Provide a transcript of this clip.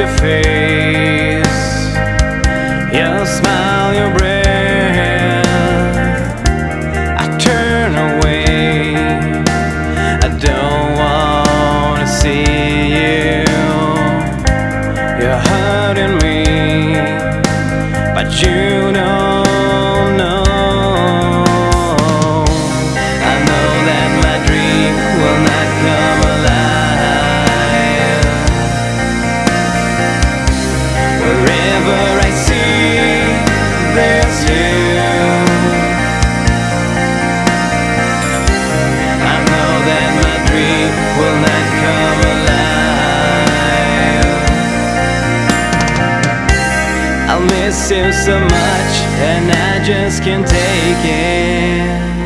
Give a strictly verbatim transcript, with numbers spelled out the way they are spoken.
your face, your smile, your breath. I turn away, I don't wanna see you. You're hurting me, but you don't know. I know that my dream will not come alive. Wherever I see, there's you. I know that my dream will not come alive. I'll miss you so much, and I just can't take it.